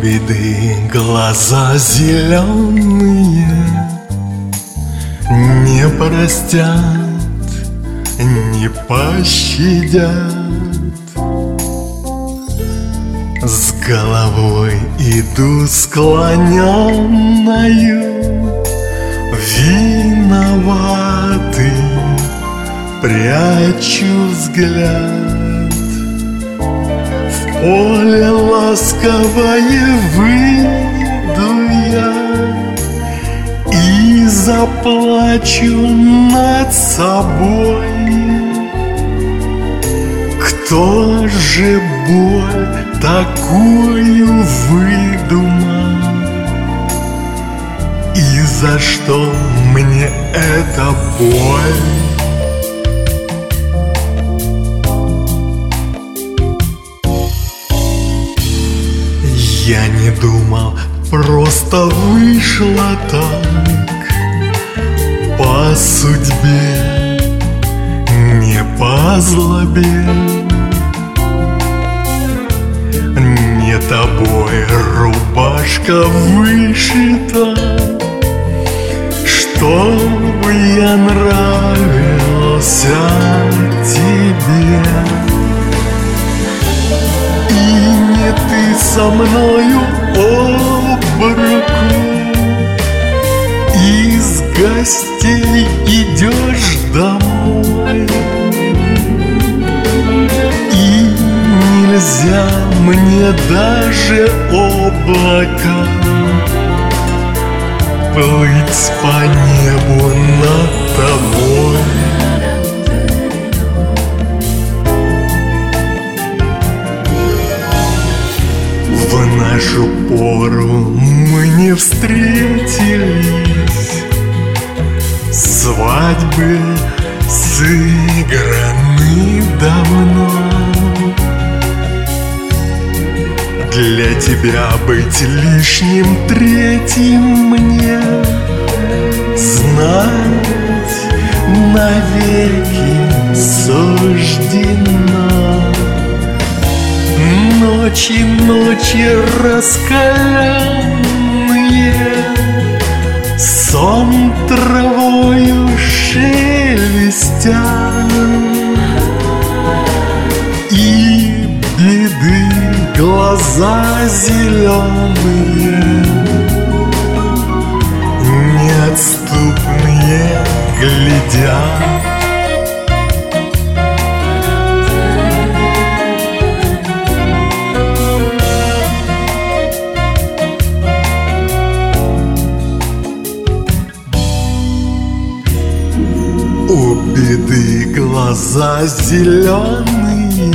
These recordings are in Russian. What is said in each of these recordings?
беды глаза зеленые не простят, не пощадят. С головой иду склоненною, виноватый, прячу взгляд. В поле ласковое выйду я и заплачу над собой. Кто же боль такую выдумал? И за что мне эта боль? Я не думал, просто вышло так, по судьбе, не по злобе. Не тобой рубашка вышита, чтобы я нравился тебе. И не ты со мною об руку из гостей идешь домой. И нельзя мне даже облака плыть по небу над тобой. В нашу пору мы не встретились, свадьбы сыграны давно. Для тебя быть лишним третьим мне знать навеки суждено. Ночи, ночи раскаленные, сон травою шелестят, и беды глаза зеленые, неотступные глядят. У беды глаза зеленые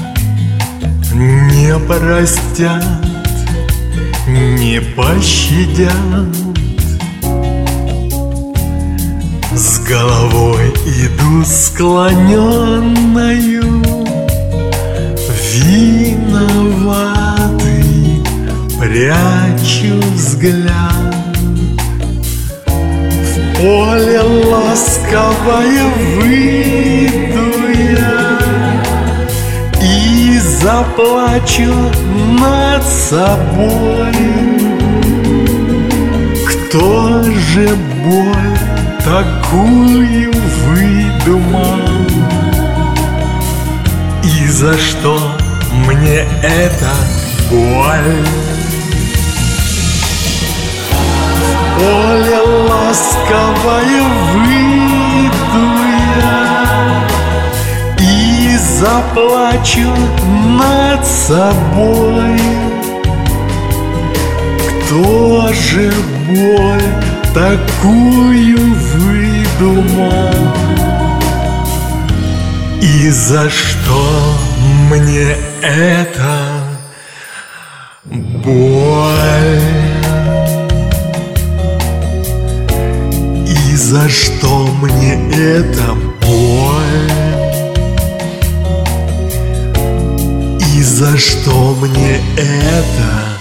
не простят, не пощадят. С головой иду склоненною, виноватый, прячу взгляд. В поле ласковое выйду я и заплачу над собой. Кто же боль такую выдумал? И за что мне эта боль? В поле ласковое выйду я и заплачу над собой. Кто же боль такую выдумал? И за что мне эта боль? И за что мне эта боль? И за что мне это